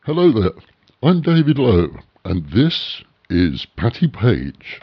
Hello there, I'm David Lowe, and this is Patty Page.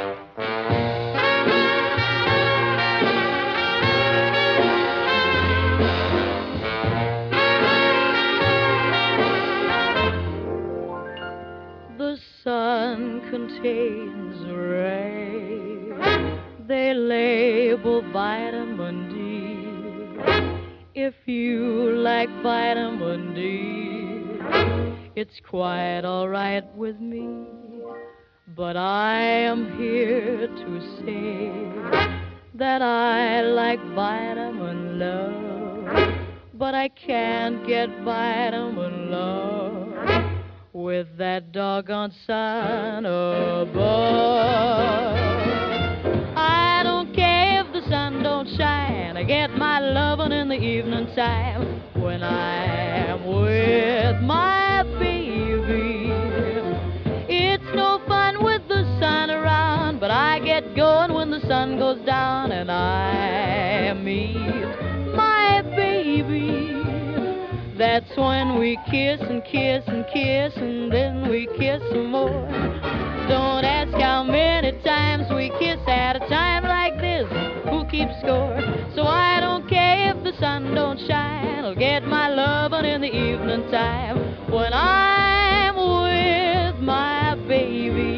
The sun contains rays, they label vitamin D. If you like vitamin D, it's quite all right with me. But I am here to say that I like vitamin love, but I can't get vitamin love with that doggone sun above. I don't care if the sun don't shine, I get my lovin' in the evening time when I am with my baby. It's no fun with the sun around, but I get going when the sun goes down and I meet my baby. That's when we kiss and kiss and kiss, and then we kiss some more. Don't ask how many times we kiss at a time like this. Who keeps score? So I don't care if the sun don't shine. I'll get my lovin' in the evening time when I'm with my baby.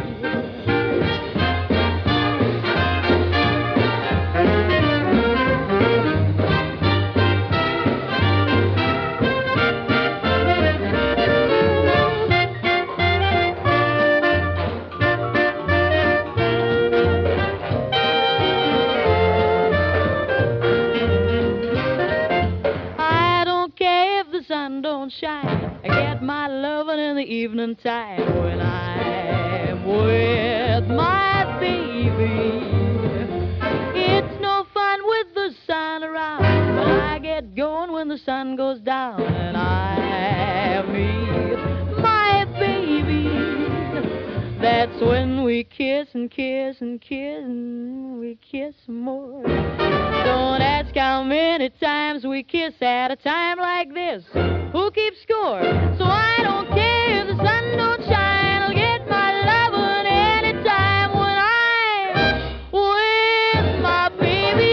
Don't shine. I get my lovin' in the evening time when I'm with my baby. It's no fun with the sun around, but I get going when the sun goes down and I meet my baby. That's when we kiss and kiss and kiss and we kiss more. Don't ask how many times we kiss at a time like this. Who keeps score? So I don't care if the sun don't shine. I'll get my lovin' anytime when I'm with my baby.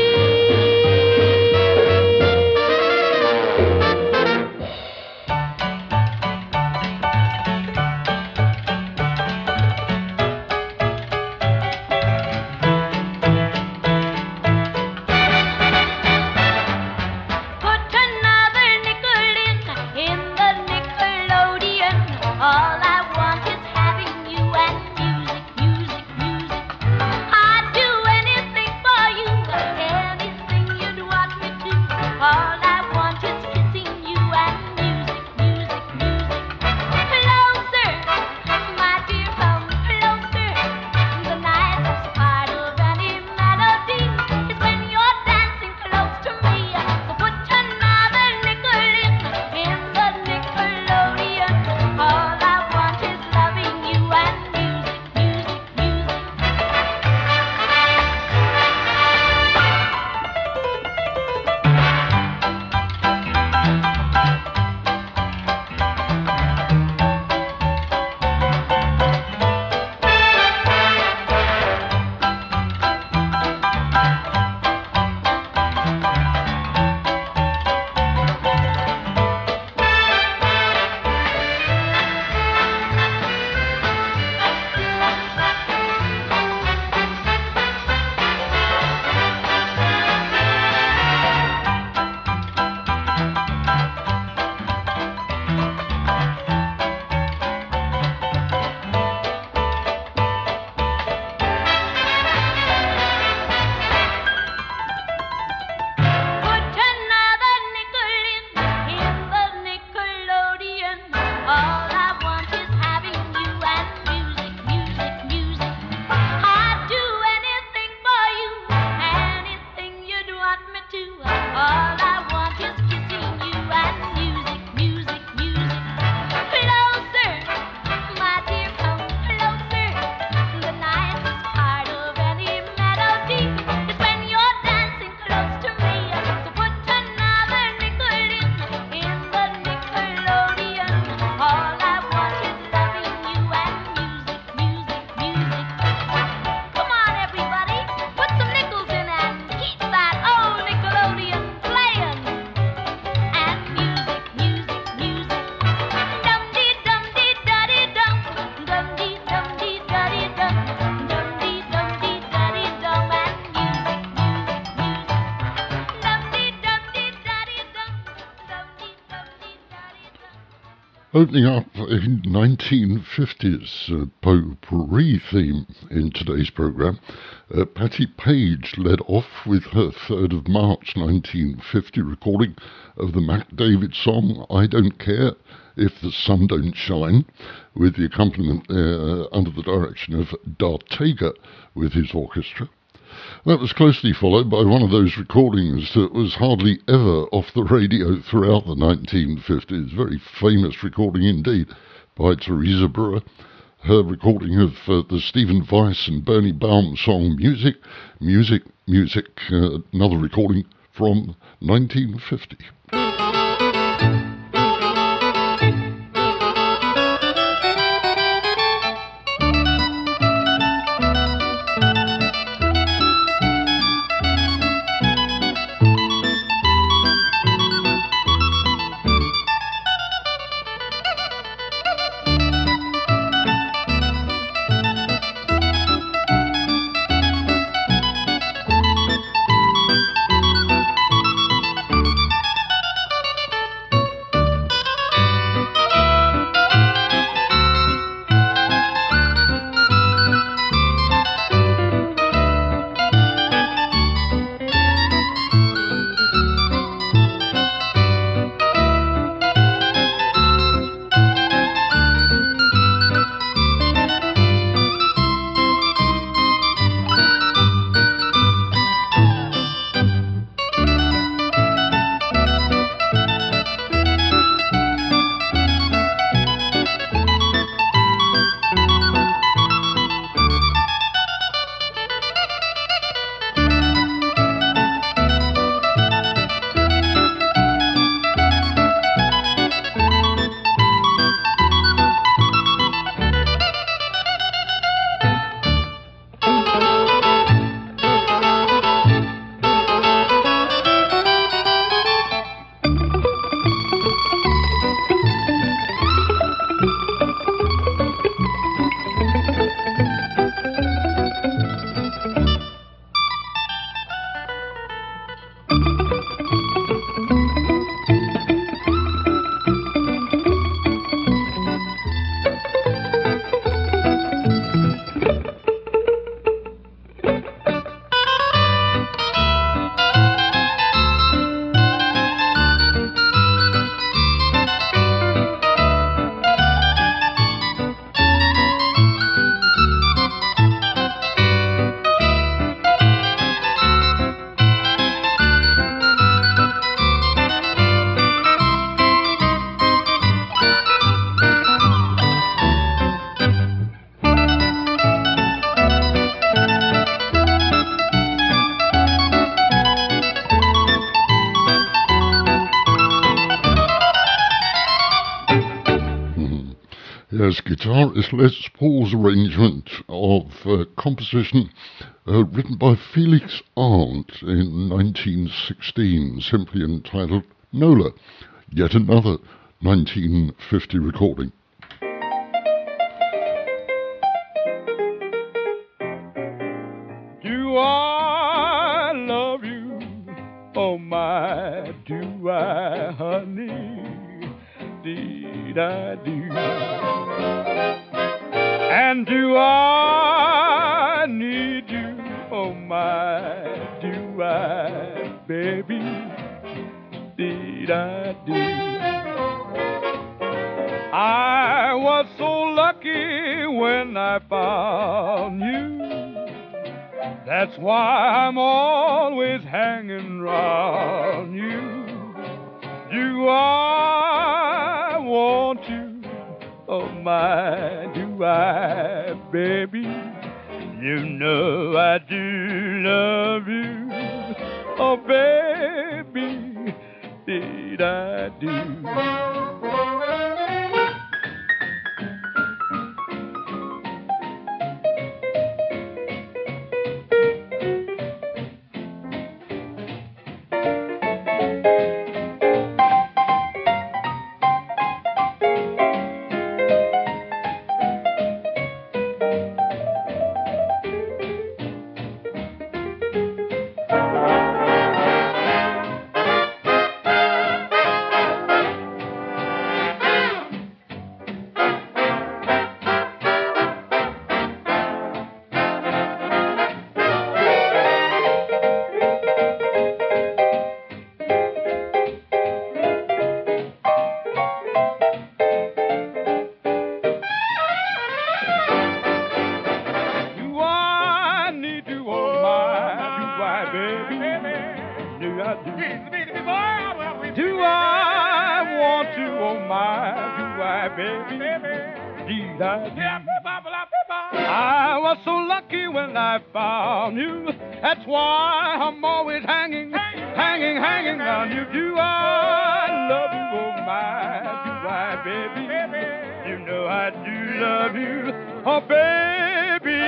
All I want Opening up a 1950s potpourri theme in today's programme, Patti Page led off with her 3rd of March 1950 recording of the Mac David song I Don't Care If the Sun Don't Shine, with the accompaniment under the direction of Dart Tager with his orchestra. That was closely followed by one of those recordings that was hardly ever off the radio throughout the 1950s. Very famous recording indeed by Teresa Brewer. Her recording of the Stephen Weiss and Bernie Baum song Music, Music, Music, another recording from 1950. Yes, guitarist Les Paul's arrangement of a composition written by Felix Arndt in 1916, simply entitled Nola, yet another 1950 recording. Do I love you? Oh my, do I, honey? Did I do? And do I need you? Oh my, do I, baby? Did I do? I was so lucky when I found you. That's why I'm always hanging round you. Do I want you? Oh my, do I, baby? You know I do love you. Oh baby, did I do? Indeed I do. I was so lucky when I found you. That's why I'm always hanging on you. Do I love you, oh my, do I, baby? You know I do love you, oh baby,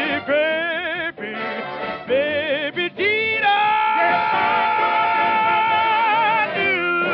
deed I do.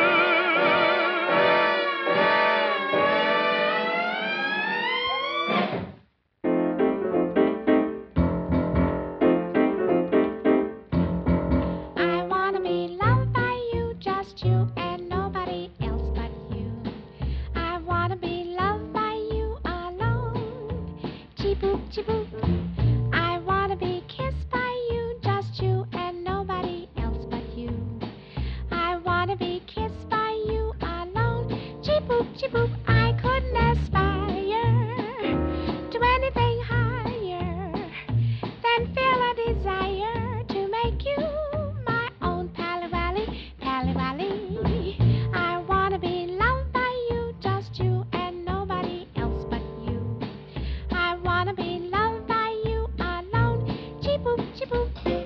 I wanna be loved by you, just you and nobody else but you. I wanna be loved by you alone. Chee-boop, chee-boop. I wanna be kissed by you, just you and nobody else but you. I wanna be kissed by you alone. Chee-boop, chee-boop. I couldn't aspire to anything higher than feel a desire to make you my own Pally Wally, Pally Wally. I wanna be loved by you, just you and nobody else but you. I wanna be loved by you alone. Chee-boop, chee-boop.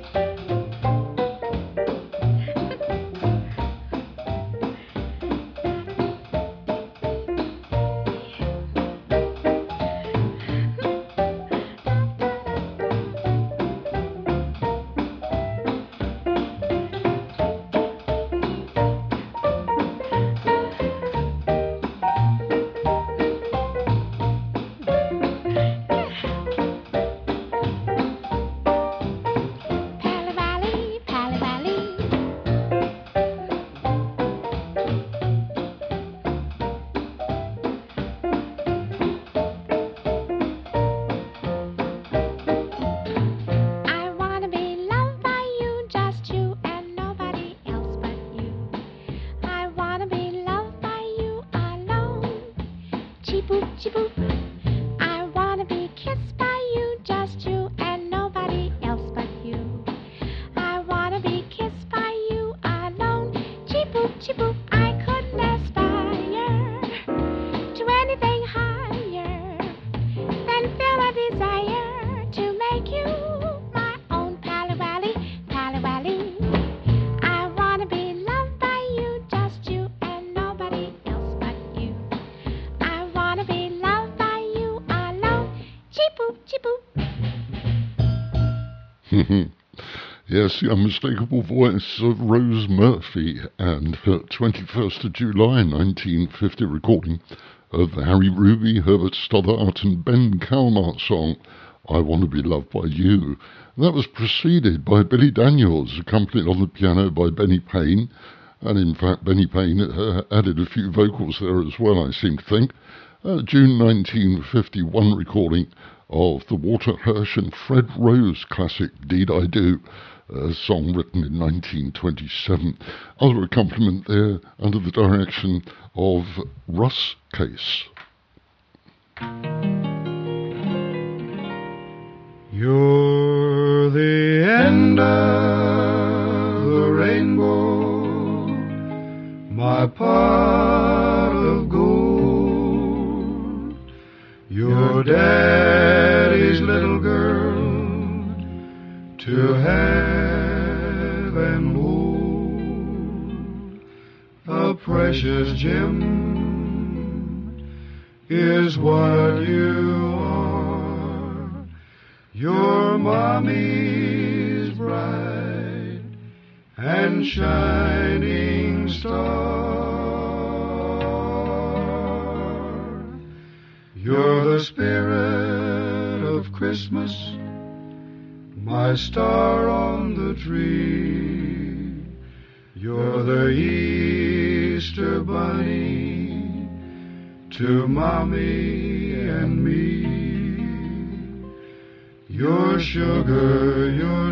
Pally Wally, Pally Wally. I wanna be loved by you, just you and nobody else but you. I wanna be loved by you alone. Chee-boop, chee-boop. I wanna be kissed by you, just you and nobody else but you. I wanna be kissed by you alone. Chee-boop, chee-boop. I couldn't aspire to anything higher than feel a desire to make you my own Pally Wally, Pally Wally. I wanna be loved by you, just you and nobody else but you. I wanna be loved by you alone. Chee-boop, chee-boop. Yes, the unmistakable voice of Rose Murphy and her 21st of July 1950 recording of the Harry Ruby, Herbert Stothart and Ben Calmart song, I Want to Be Loved by You. That was preceded by Billy Daniels, accompanied on the piano by Benny Payne, and in fact Benny Payne added a few vocals there as well, I seem to think. June 1951 recording of the Walter Hirsch and Fred Rose classic Deed I Do, a song written in 1927. Other accompaniment there under the direction of Russ Case. You're the end of the rainbow, my pot of gold. You're daddy's little girl to have and hold. A precious gem is what you are. Your mommy's bright and shining star. You're the spirit of Christmas, my star on the tree. You're the Easter bunny to mommy and me. Your sugar, your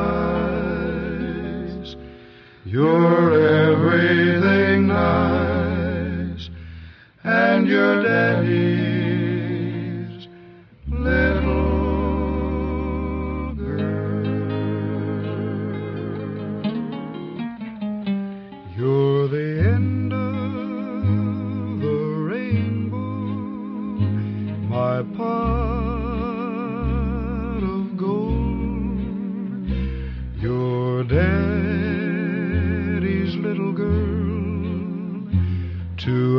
spice, you're everything nice, and your daddy's little girl. You're the end of the rainbow, my pot of gold. Your daddy's little girl to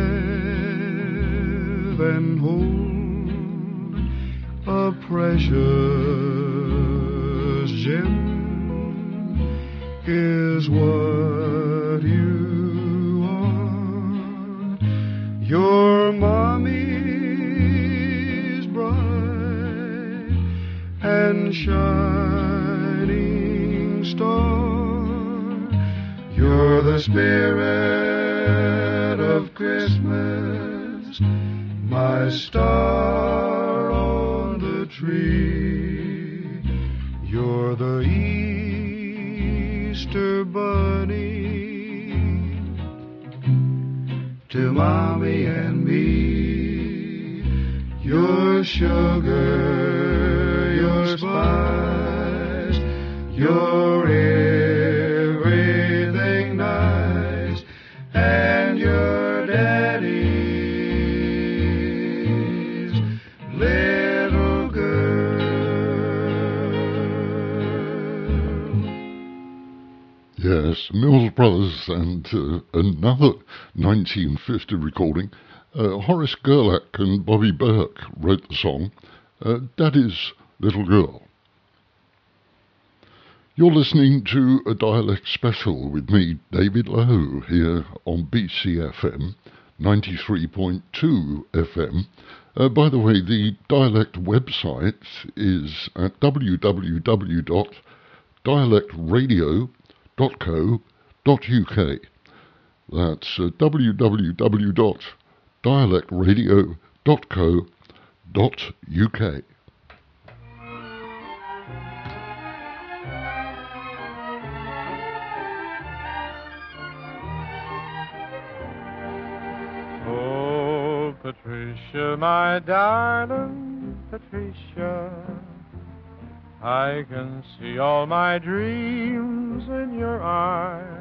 have and hold, a precious gem is what you are. Your mommy's bright and shining star. You're the spirit of Christmas, my star on the tree. You're the Easter bunny to Mommy and me. Your sugar, your spice, your everything nice, and your daddy's little girl. Yes, Mills Brothers and another 1950 recording. Horace Gerlach and Bobby Burke wrote the song, Daddy's Little Girl. You're listening to a dialect special with me, David Lowe, here on BCFM 93.2 FM. By the way, the dialect website is at www.dialectradio.co.uk. That's www.dialectradio.co.uk. Oh, Patricia, my darling Patricia, I can see all my dreams in your eyes.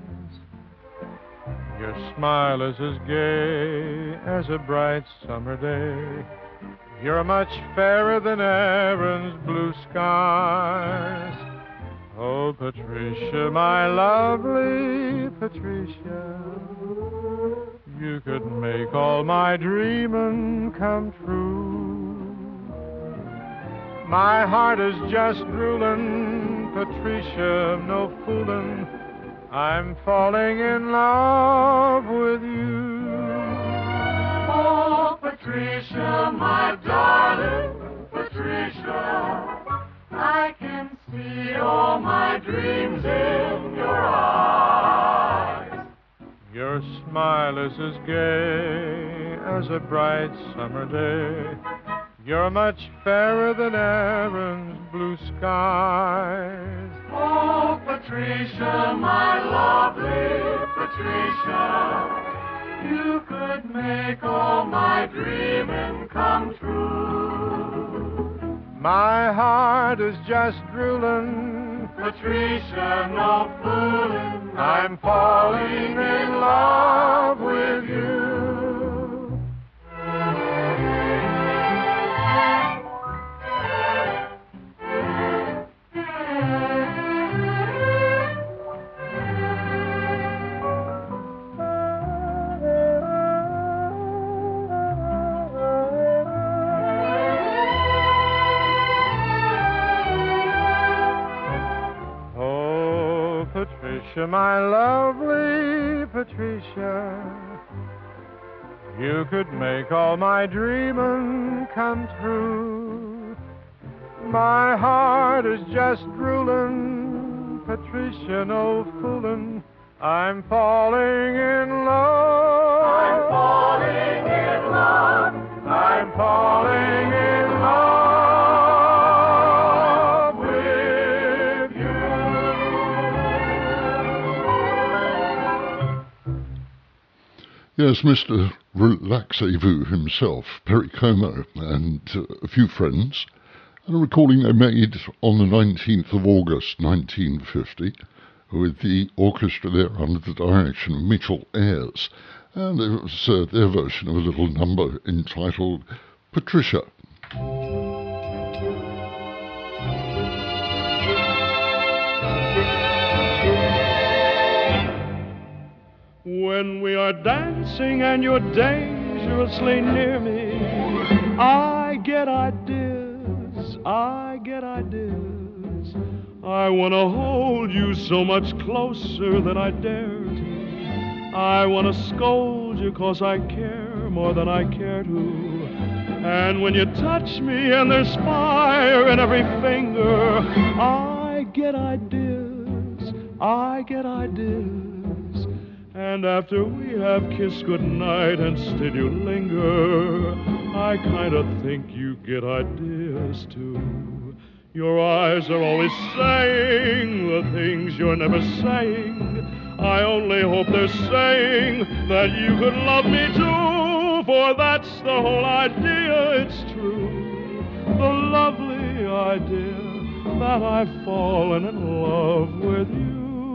Your smile is as gay as a bright summer day. You're much fairer than Erin's blue skies. Oh, Patricia, my lovely Patricia, you could make all my dreaming come true. My heart is just drooling, Patricia, no fooling. I'm falling in love with you. Oh, Patricia, my darling Patricia, I can see all my dreams in your eyes. Your smile is as gay as a bright summer day. You're much fairer than Erin's blue skies. Oh, Patricia, my lovely Patricia, you could make all my dreaming come true. My heart is just drooling, Patricia, no fooling. I'm falling in love with you. Patricia, my lovely Patricia, you could make all my dreaming come true. My heart is just drooling, Patricia, no fooling. I'm falling in love. I'm falling in love. I'm falling in love. Yes, Mr. Relaxez-Vous himself, Perry Como, and a few friends, and a recording they made on the 19th of August 1950 with the orchestra there under the direction of Mitchell Ayres, and it was their version of a little number entitled Patricia. When we are dancing and you're dangerously near me, I get ideas, I get ideas. I want to hold you so much closer than I dare to. I want to scold you 'cause I care more than I care to. And when you touch me and there's fire in every finger, I get ideas, I get ideas. And after we have kissed goodnight and still you linger, I kind of think you get ideas too. Your eyes are always saying the things you're never saying. I only hope they're saying that you could love me too, for that's the whole idea, it's true. The lovely idea that I've fallen in love with you.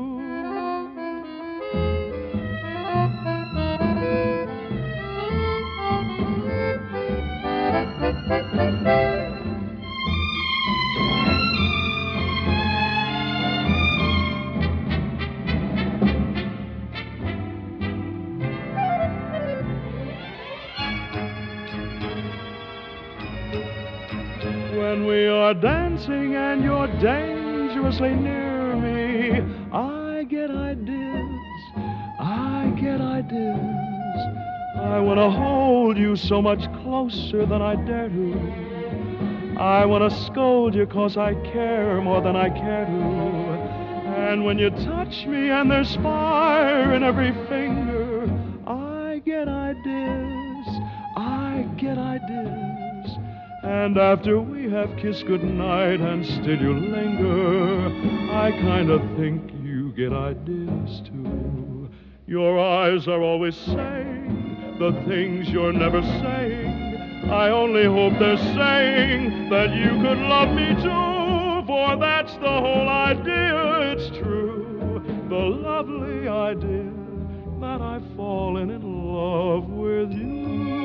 When we are dancing and you're dangerously near me, I get ideas, I get ideas. I want to hold you so much closer than I dare to. I want to scold you 'cause I care more than I care to. And when you touch me and there's fire in every finger, I get ideas, I get ideas. And after we have kissed goodnight and still you linger, I kind of think you get ideas too. Your eyes are always saying the things you're never saying. I only hope they're saying that you could love me too, for that's the whole idea, it's true. The lovely idea that I've fallen in love with you.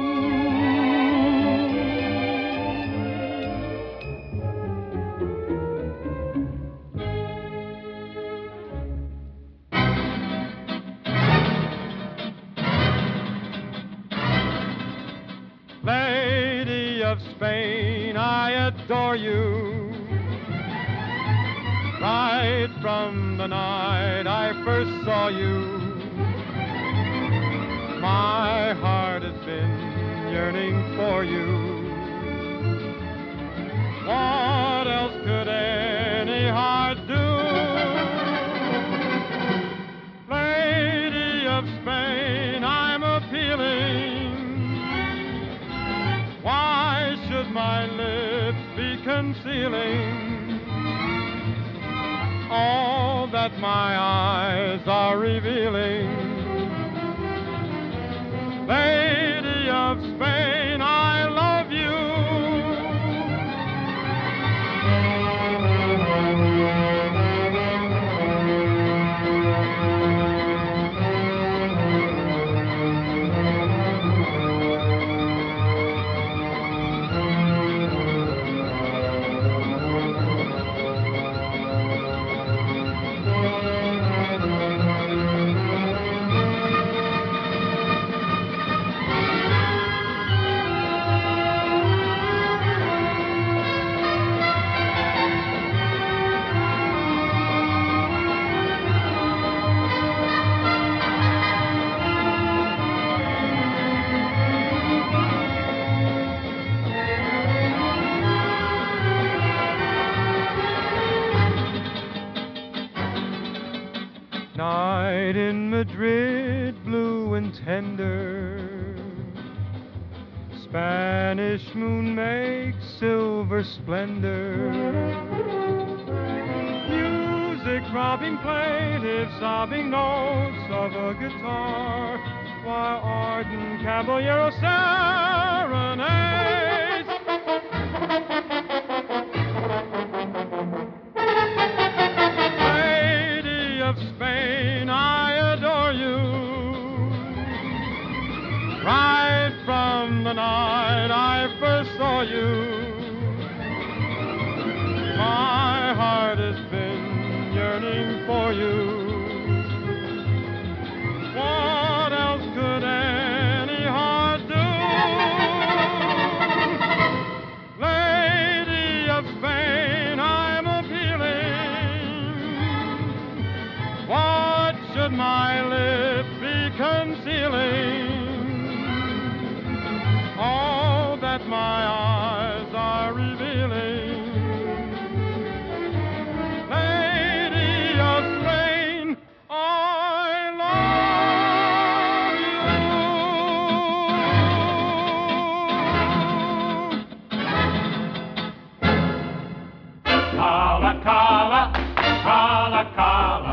Lady of Spain, I adore you. Right from the night I first saw you, my heart has been yearning for you. What else could any heart do? Lady of Spain, I'm appealing. Why should my lips be concealing all that my eyes are revealing? Lady of Spain, I love you. Night in Madrid, blue and tender, Spanish moon makes silver splendor. Music throbbing plaintive, sobbing notes of a guitar, while ardent caballero serenades. Lady of Spain, I adore you. Right from the night night I first saw you, my heart has been yearning for you. What else could any heart do? Lady of Spain, I'm appealing. What should my lips be concealing? All that my eyes are revealing. Lady of Spain, I love you. Cala, cala, cala, cala.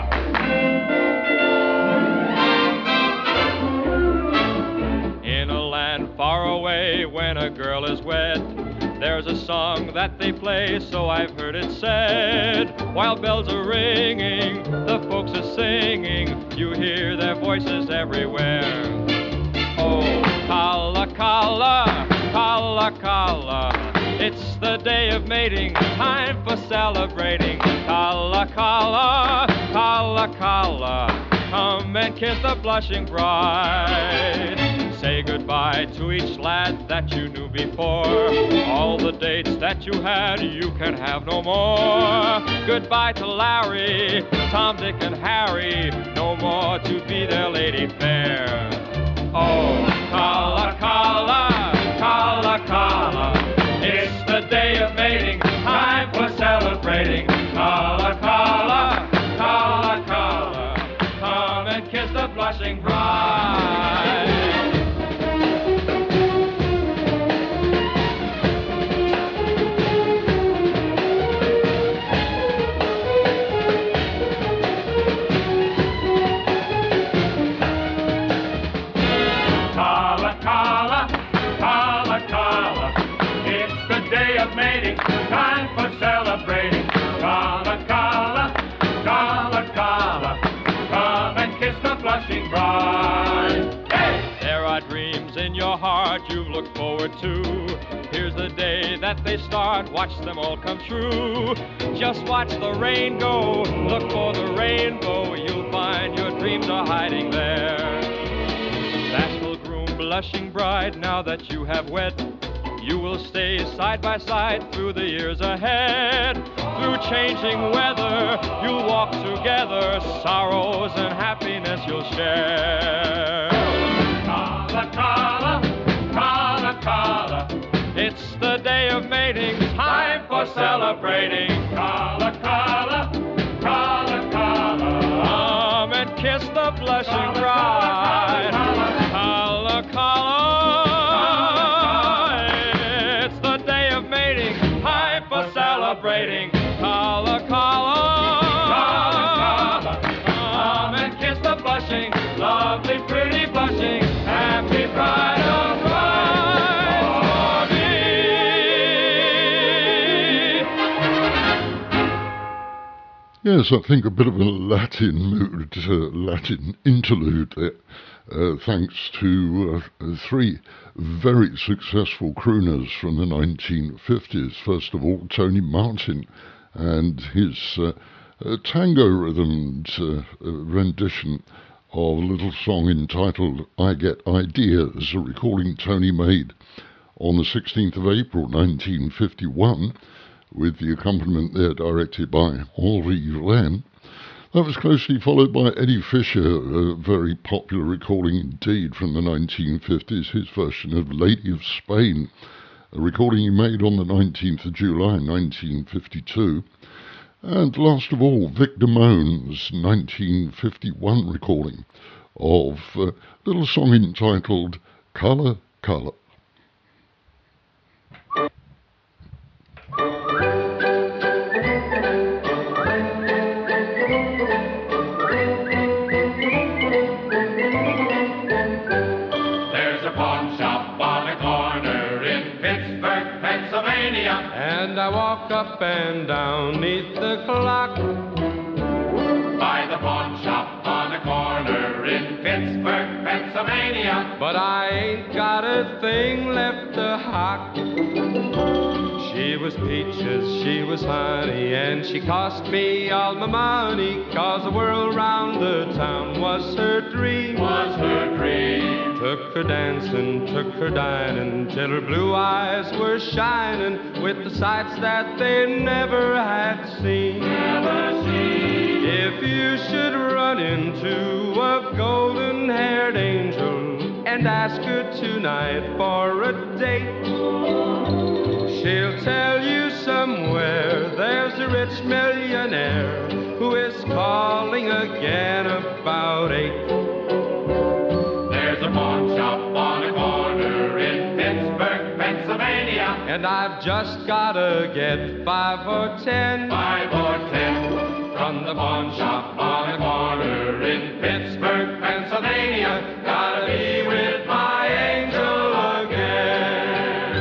In a land far away, when a girl is wed, there's a song that they play, so I've heard it said. While bells are ringing, the folks are singing, you hear their voices everywhere. Oh, cala, cala, cala, cala, it's the day of mating, time for celebrating. Cala, cala, cala, cala, come and kiss the blushing bride. Say goodbye to each lad that you knew before. All the dates that you had, you can have no more. Goodbye to Larry, Tom, Dick, and Harry, no more to be their lady fair. Oh, cala, cala, cala, cala, it's the day of mating, time for celebrating. Cala, cala, cala, cala, come and kiss the blushing bride. Cala, cala, cala, cala, it's the day of mating, time for celebrating. Cala, cala, cala, cala, come and kiss the blushing bride. Hey! There are dreams in your heart you've looked forward to. Here's the day that they start, watch them all come true. Just watch the rain go, look for the rainbow, you'll find your dreams are hiding there. Bashful groom, blushing bride, now that you have wed, you will stay side by side through the years ahead. Through changing weather, you'll walk together, sorrows and happiness you'll share. Cala, cala, cala, cala, It's the day of mating, time for celebrating. cala, cala, cala, cala. Come and kiss the blushing bride. Cala, cala. It's the day of mating, time for celebrating. Cala, cala. Come and kiss the blushing, lovely, pretty blushing, happy bride of Christ for me. Yes, I think a bit of a Latin mood, Latin interlude there, thanks to three very successful crooners from the 1950s. First of all, Tony Martin and his tango-rhythmed rendition of a little song entitled I Get Ideas, a recording Tony made on the 16th of April 1951, with the accompaniment there directed by Henri Len. That was closely followed by Eddie Fisher, a very popular recording indeed from the 1950s, his version of Lady of Spain, a recording he made on the 19th of July 1952. And last of all, Vic Damone's 1951 recording of a little song entitled Cala, Cala. There's a pawn shop on the corner in Pittsburgh, Pennsylvania. And I walk up and down neath the clock. By the pawn shop on the corner in Pittsburgh, Pennsylvania. but I ain't got a thing left to hock. She was peaches, she was honey, and she cost me all my money, 'cause the world round the town was her dream. Was her dream. Took her dancing, took her dining, till her blue eyes were shining with the sights that they never had seen. Never seen. If you should run into a golden-haired angel and ask her tonight for a date, she'll tell you somewhere there's a rich millionaire who is calling again about 8. There's a pawn shop on a corner in Pittsburgh, Pennsylvania, and I've just gotta get 5 or 10. 5 or 10 from the pawn shop on a corner in Pittsburgh, Pennsylvania. Gotta be with my angel again.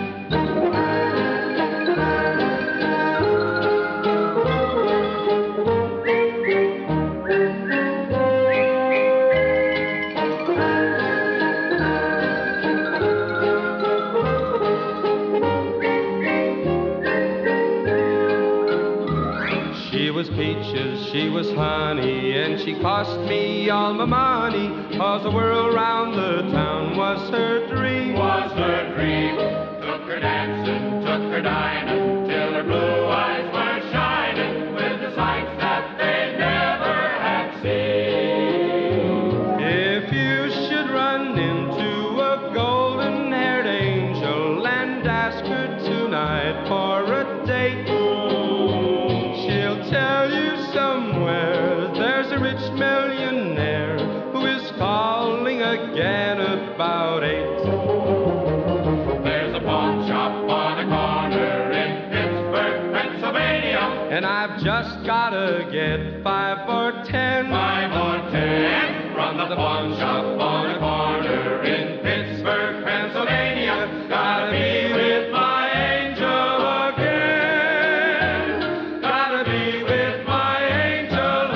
She was peaches, she was honey, and she cost me all my money, 'cause the world round the town was her dream. Was her dream. Took her dancing, took her dining, till her blue eyes were shining with the sights that they never had seen. If you should run into a golden-haired angel and ask her tonight for a date, she'll tell you somewhere there's a rich millionaire who is calling again about 8. There's a pawn shop on a corner in Pittsburgh, Pennsylvania, and I've just gotta get 5 or 10. 5 or 10 from the pawn shop on a corner in Pittsburgh, Pennsylvania. Gotta be with my angel again. Gotta be with my angel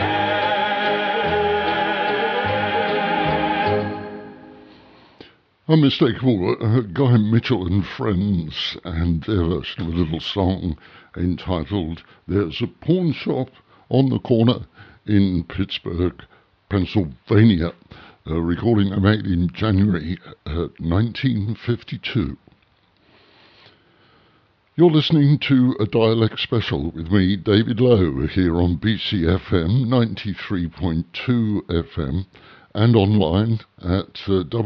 again. Unmistakable, Guy Mitchell and Friends, and their version of a little song entitled There's a Pawn Shop on the Corner in Pittsburgh, Pennsylvania, a recording they made in January 1952. You're listening to a Dialect Special with me, David Lowe, here on BCFM 93.2 FM and online at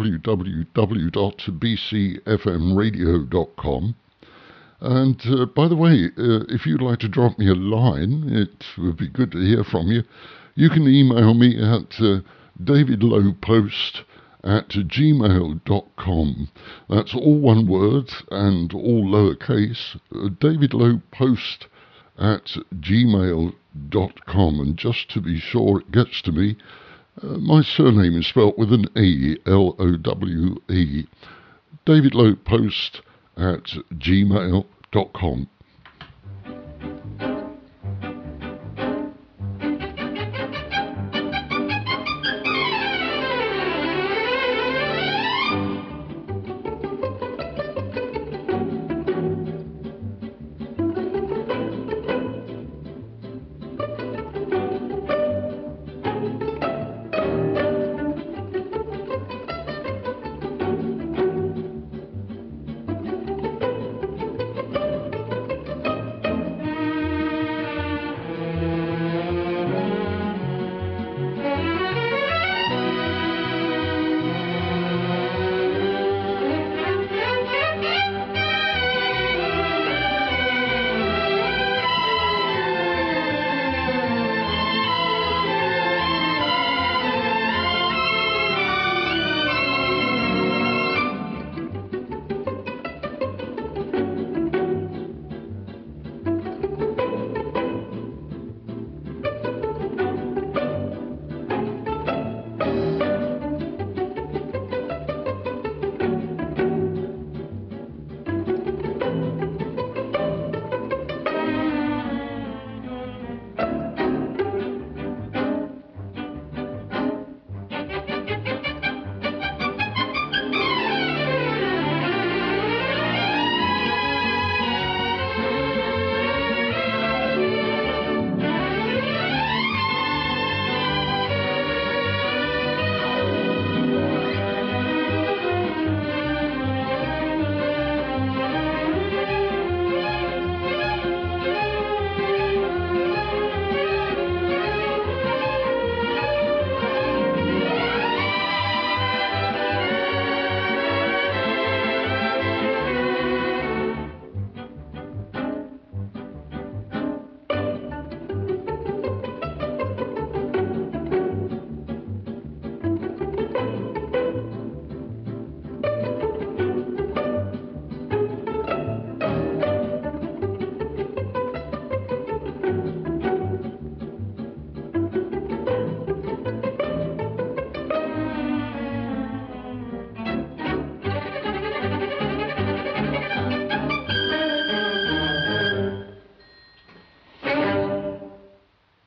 www.bcfmradio.com. And by the way, if you'd like to drop me a line, it would be good to hear from you. You can email me at davidlowepost@gmail.com. That's all one word and all lowercase. davidlowepost@gmail.com. And just to be sure it gets to me, my surname is spelt with an E, L-O-W-E. davidlowepost@gmail.com.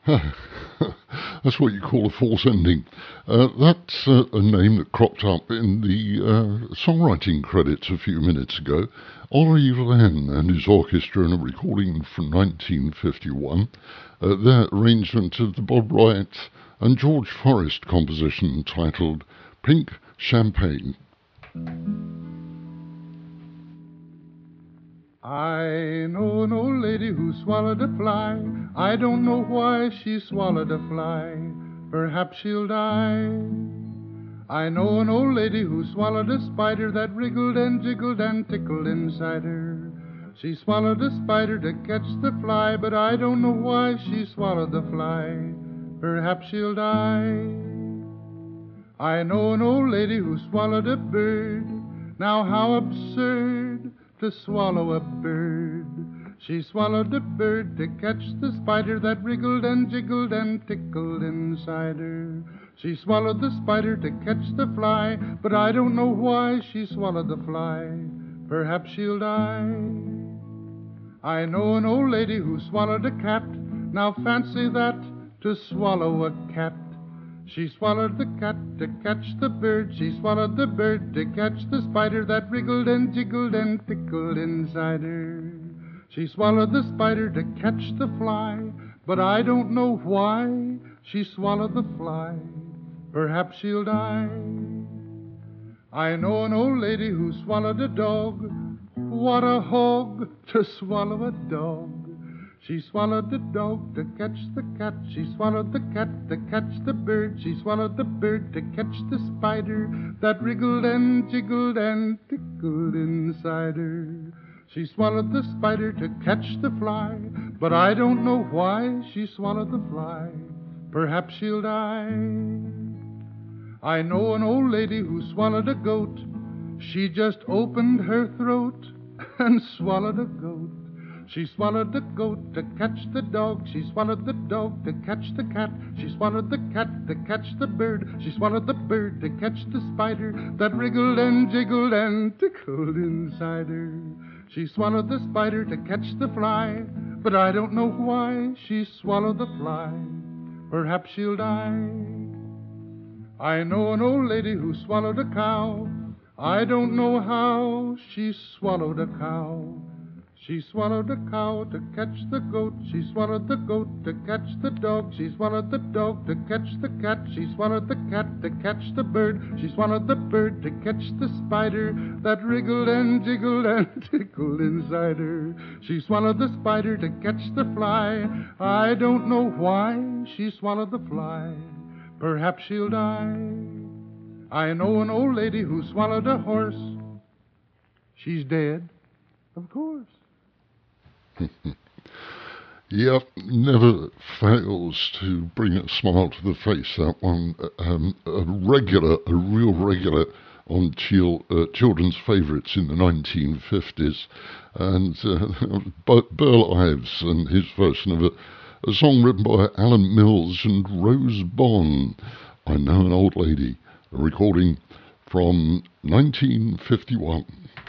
That's what you call a false ending. That's a name that cropped up in the songwriting credits a few minutes ago. Henri Len and his orchestra in a recording from 1951. Their arrangement of the Bob Wright and George Forrest composition titled Pink Champagne. I know an old lady who swallowed a fly. I don't know why she swallowed a fly. Perhaps she'll die. I know an old lady who swallowed a spider that wriggled and jiggled and tickled inside her. She swallowed a spider to catch the fly, but I don't know why she swallowed the fly. Perhaps she'll die. I know an old lady who swallowed a bird. Now how absurd to swallow a bird. She swallowed a bird to catch the spider that wriggled and jiggled and tickled inside her. She swallowed the spider to catch the fly, but I don't know why she swallowed the fly. Perhaps she'll die. I know an old lady who swallowed a cat. Now fancy that, to swallow a cat. She swallowed the cat to catch the bird. She swallowed the bird to catch the spider that wriggled and jiggled and tickled inside her. She swallowed the spider to catch the fly, but I don't know why she swallowed the fly. Perhaps she'll die. I know an old lady who swallowed a dog. What a hog to swallow a dog. She swallowed the dog to catch the cat. She swallowed the cat to catch the bird. She swallowed the bird to catch the spider that wriggled and jiggled and tickled inside her. She swallowed the spider to catch the fly, but I don't know why she swallowed the fly. Perhaps she'll die. I know an old lady who swallowed a goat. She just opened her throat and swallowed a goat. She swallowed the goat to catch the dog. She swallowed the dog to catch the cat. She swallowed the cat to catch the bird. She swallowed the bird to catch the spider that wriggled and jiggled and tickled inside her. She swallowed the spider to catch the fly, but I don't know why she swallowed the fly. Perhaps she'll die. I know an old lady who swallowed a cow. I don't know how she swallowed a cow. She swallowed the cow to catch the goat. She swallowed the goat to catch the dog. She swallowed the dog to catch the cat. She swallowed the cat to catch the bird. She swallowed the bird to catch the spider that wriggled and jiggled and tickled inside her. She swallowed the spider to catch the fly. I don't know why she swallowed the fly. Perhaps she'll die. I know an old lady who swallowed a horse. She's dead, of course. Yep, never fails to bring a smile to the face, that one. A real regular on children's favourites in the 1950s. And Burl Ives and his version of a song written by Alan Mills and Rose Bonn, I Know an Old Lady, a recording from 1951.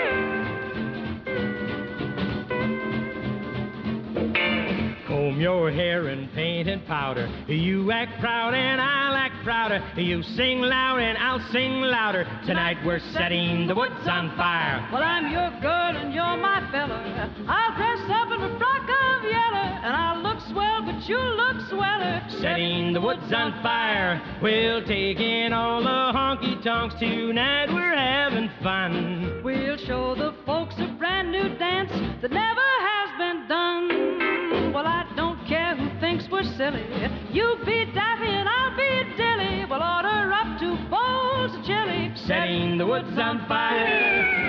Your hair and paint and powder. You act proud and I'll act prouder. You sing loud and I'll sing louder. Tonight we're setting the woods on fire. Well, I'm your girl and you're my fella. I'll dress up in a frock of yellow, and I'll look swell, but you look sweller. Setting the woods on fire. We'll take in all the honky-tonks. Tonight we're having fun. We'll show the folks a brand new dance that never has been done. Well, I don't care who thinks we're silly. You be daffy and I'll be dilly. We'll order up 2 bowls of chili. Setting the woods on fire.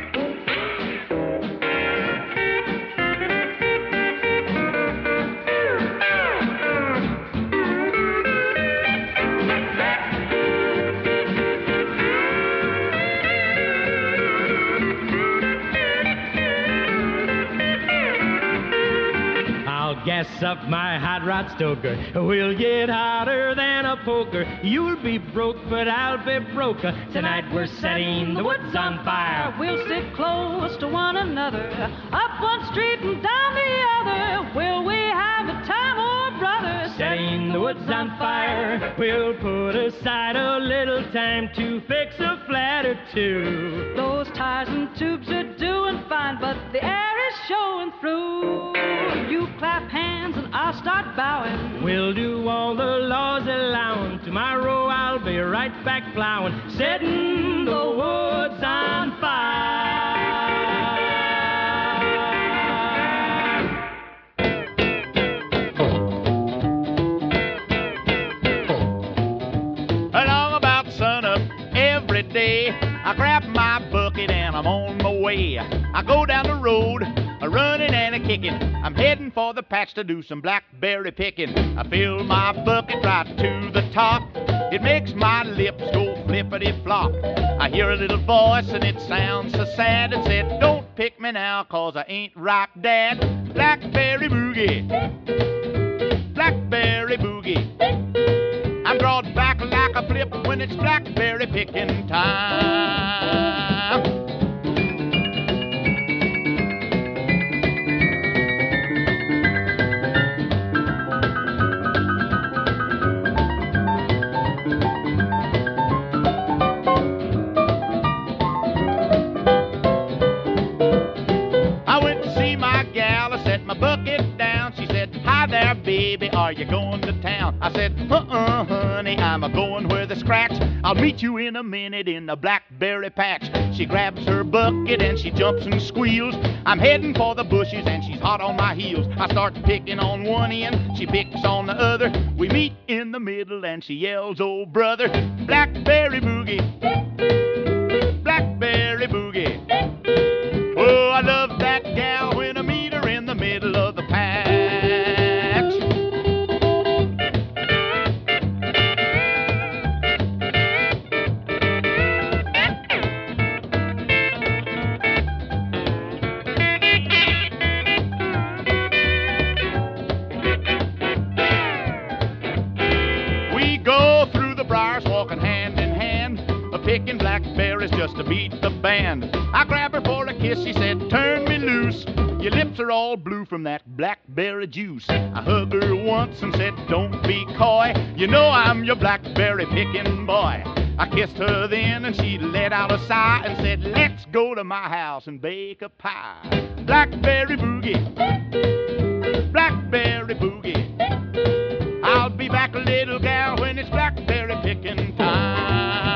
Gas up my hot rod stoker. We'll get hotter than a poker. You'll be broke, but I'll be broke. Tonight we're setting the woods on fire. We'll sit close to one another, up one street and down the other. Will we have a time, oh brother? Setting on fire. We'll put aside a little time to fix a flat or two. Those tires and tubes are doing fine, but the air is showing through. You clap hands and I'll start bowing. We'll do all the laws allowing. Tomorrow I'll be right back plowing, setting the woods on fire. Along about sunup every day, I grab my bucket and I'm on my way. I go down the road, a-running and a-kicking. I'm heading for the patch to do some blackberry picking. I fill my bucket right to the top. It makes my lips go flippity-flop. I hear a little voice and it sounds so sad. It said, don't pick me now, 'cause I ain't ripe, Dad. Blackberry boogie, blackberry boogie. I'm drawed back like a flip when it's blackberry picking time. Baby, are you going to town? I said, honey, I'm a-going where the scratch. I'll meet you in a minute in the blackberry patch. She grabs her bucket and she jumps and squeals. I'm heading for the bushes and she's hot on my heels. I start picking on one end, she picks on the other. We meet in the middle and she yells, oh brother, blackberry boogie, blackberry boogie. Oh, I love that gal when I meet her in the middle of the patch. Picking blackberries just to beat the band. I grab her for a kiss, she said, turn me loose. Your lips are all blue from that blackberry juice. I hugged her once and said, don't be coy. You know I'm your blackberry picking boy. I kissed her then and she let out a sigh and said, let's go to my house and bake a pie. Blackberry boogie, blackberry boogie. I'll be back, little gal, when it's blackberry picking time.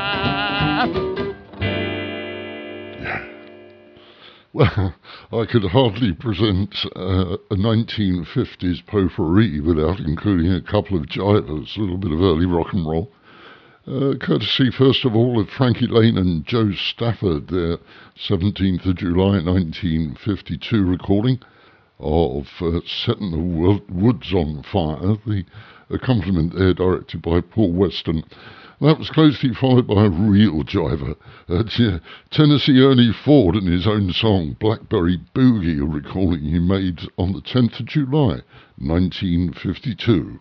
Well, I could hardly present a 1950s potpourri without including a couple of jivers, a little bit of early rock and roll. Courtesy, first of all, of Frankie Lane and Joe Stafford, their 17th of July 1952 recording of Setting the Woods on Fire, the accompaniment there directed by Paul Weston. That was closely followed by a real jiver. Tennessee Ernie Ford and his own song, Blackberry Boogie, a recording he made on the 10th of July, 1952.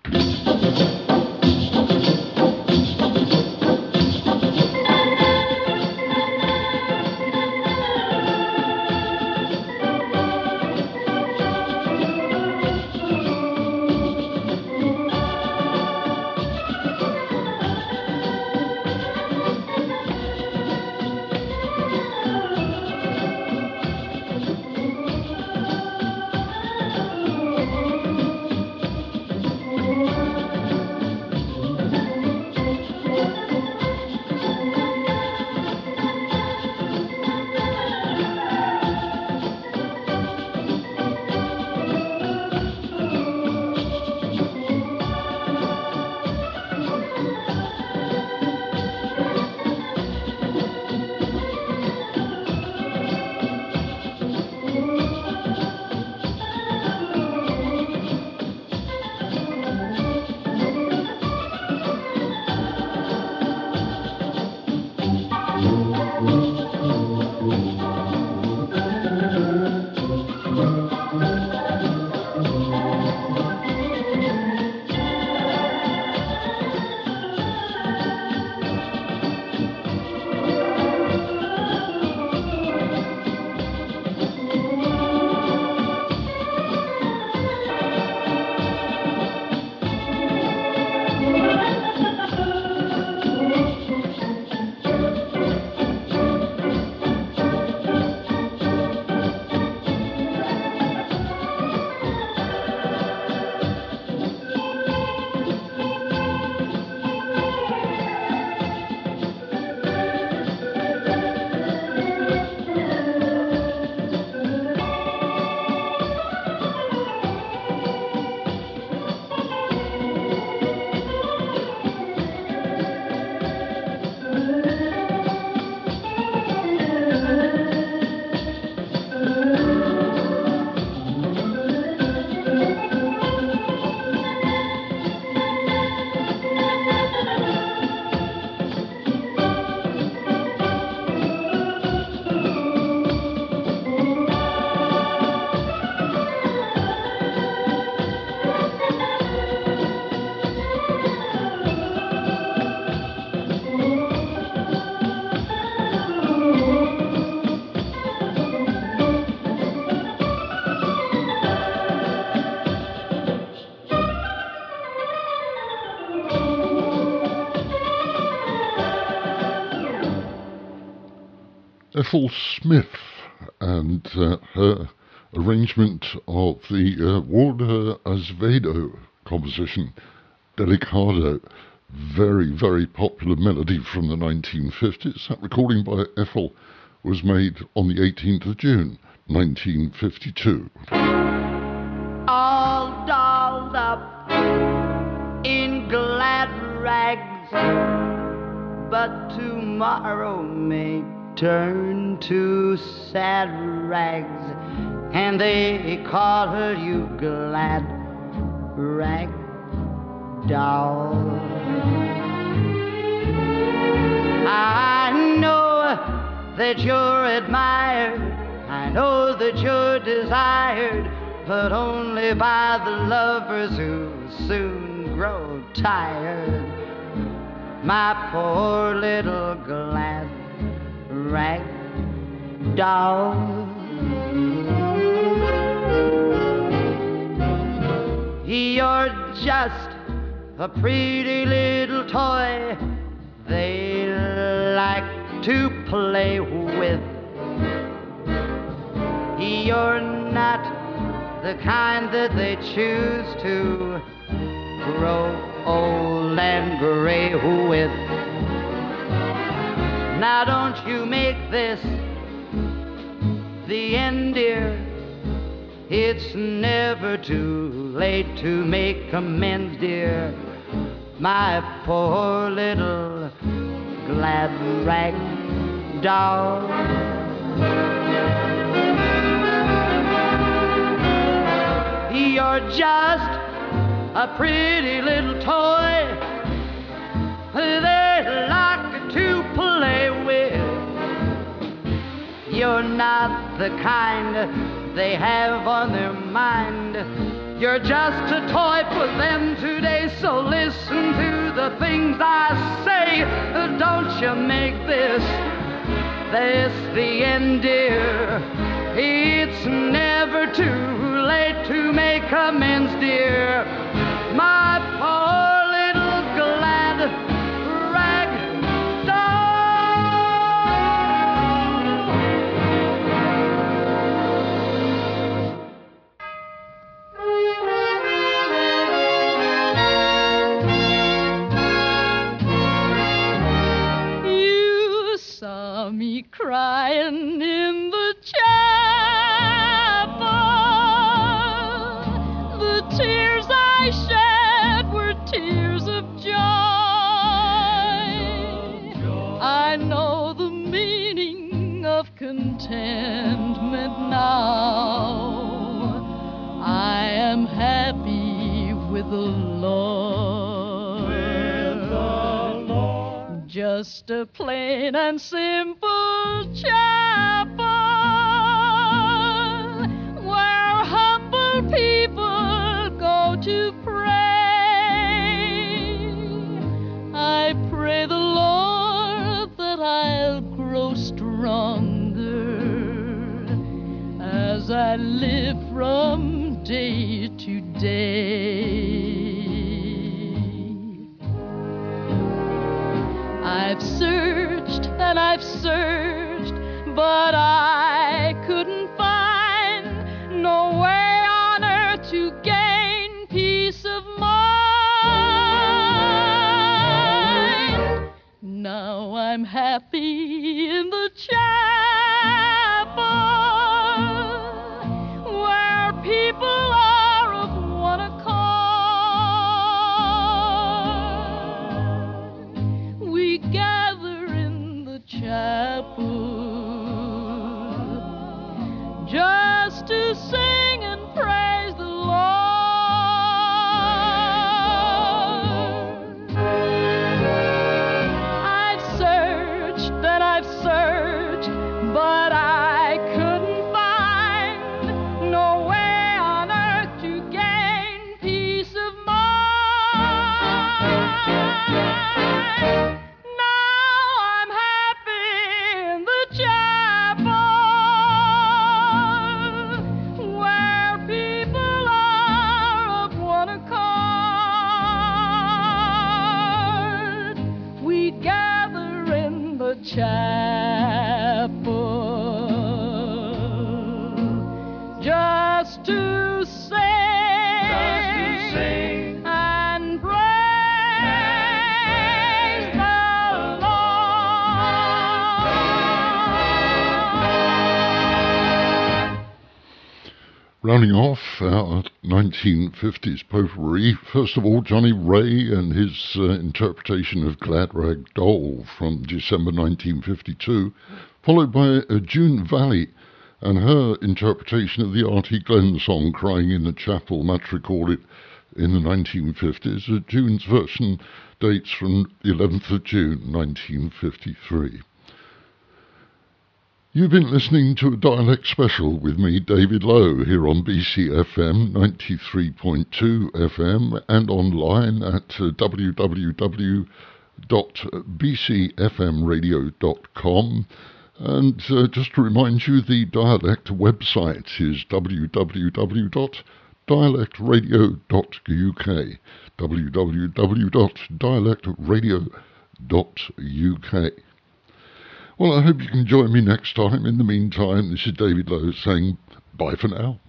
Ethel Smith and her arrangement of the Walter Azevedo composition, Delicado. Very, very popular melody from the 1950s. That recording by Ethel was made on the 18th of June, 1952. All dolled up in glad rags, but tomorrow may turn to sad rags, and they call her you glad rag doll. I know that you're admired, I know that you're desired, but only by the lovers who soon grow tired. My poor little glad rag doll. You're just a pretty little toy they like to play with. You're not the kind that they choose to grow old and gray with. Now don't you make this the end, dear. It's never too late to make amends, dear. My poor little glad rag doll. You're just a pretty little toy they like to play with. You're not the kind they have on their mind. You're just a toy for them today, so listen to the things I say. Don't you make this the end, dear. It's never too late to make amends, dear. My poor little glad rag doll. You saw me crying in the chapel. The tears I shed were tears of joy. I know the meaning of contentment now. I am happy with the Lord. Just a plain and simple chapel where humble people go to pray. I pray the Lord that I'll grow stronger as I live from day to day. I've searched and I've searched, but I couldn't find no way on earth to gain peace of mind. Now I'm happy in the chapel where people are of one accord. We gather in the chapel just to sing and praise the Lord. I've searched and I've searched, but I couldn't find no way on earth to gain peace of mind. Now I'm happy in the chapel where just to sing and praise the Lord. Rounding off our 1950s potpourri, first of all, Johnny Ray and his interpretation of Glad Rag Doll from December 1952, followed by June Valley and her interpretation of the Artie Glenn song Crying in the Chapel, much recorded in the 1950s. June's version dates from the 11th of June 1953. You've been listening to a dialect special with me, David Lowe, here on BCFM 93.2 FM and online at www.bcfmradio.com. And just to remind you, the dialect website is www.dialectradio.uk, www.dialectradio.uk. Well, I hope you can join me next time. In the meantime, this is David Lowe saying bye for now.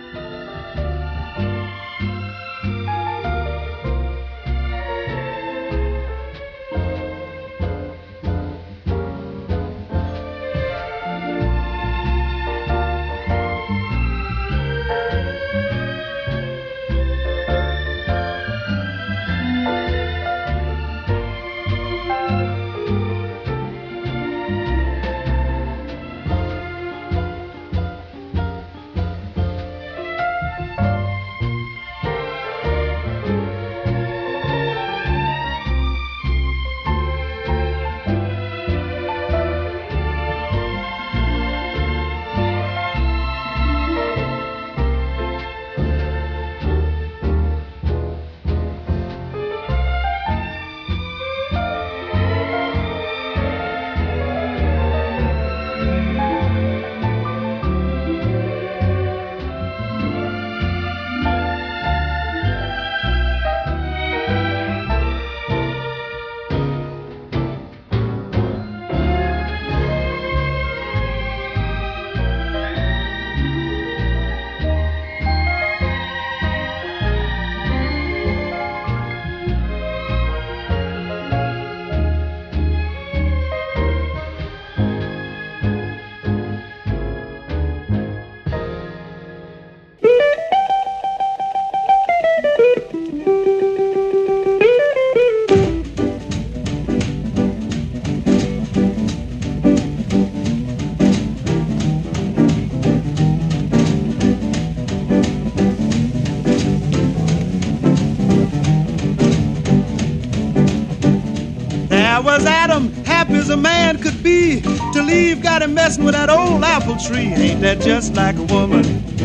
Was Adam happy as a man could be? Till Eve got him messing with that old apple tree. Ain't that just like a woman?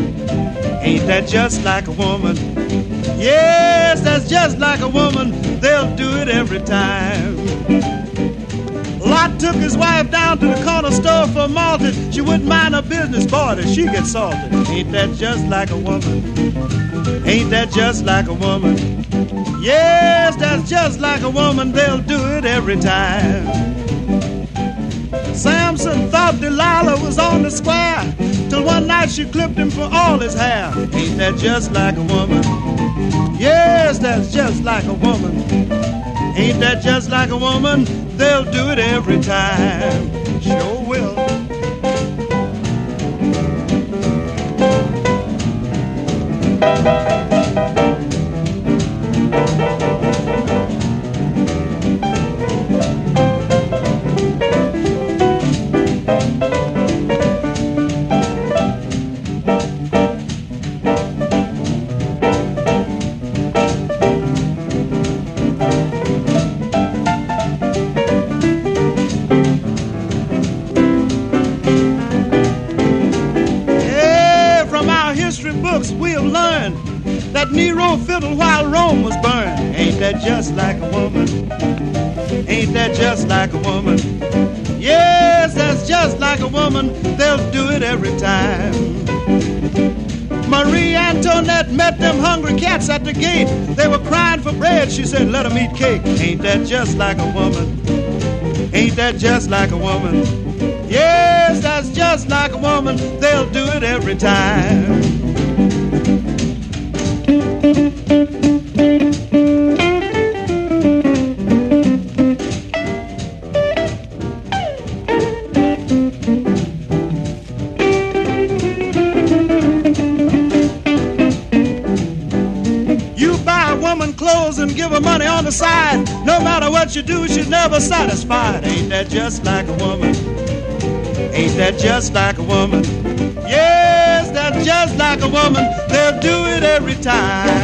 Ain't that just like a woman? Yes, that's just like a woman. They'll do it every time. Lot took his wife down to the corner store for malted. She wouldn't mind her business, boy, that she gets salted. Ain't that just like a woman? Ain't that just like a woman? Yes, that's just like a woman, they'll do it every time. Samson thought Delilah was on the square, till one night she clipped him for all his hair. Ain't that just like a woman? Yes, that's just like a woman. Ain't that just like a woman? They'll do it every time. Sure will. Nero fiddled while Rome was burned. Ain't that just like a woman? Ain't that just like a woman? Yes, that's just like a woman. They'll do it every time. Marie Antoinette met them hungry cats at the gate. They were crying for bread. She said, let them eat cake. Ain't that just like a woman? Ain't that just like a woman? Yes, that's just like a woman. They'll do it every time. and give her money on the side. No matter what you do, she's never satisfied. Ain't that just like a woman? Ain't that just like a woman? Yes, that's just like a woman. They'll do it every time.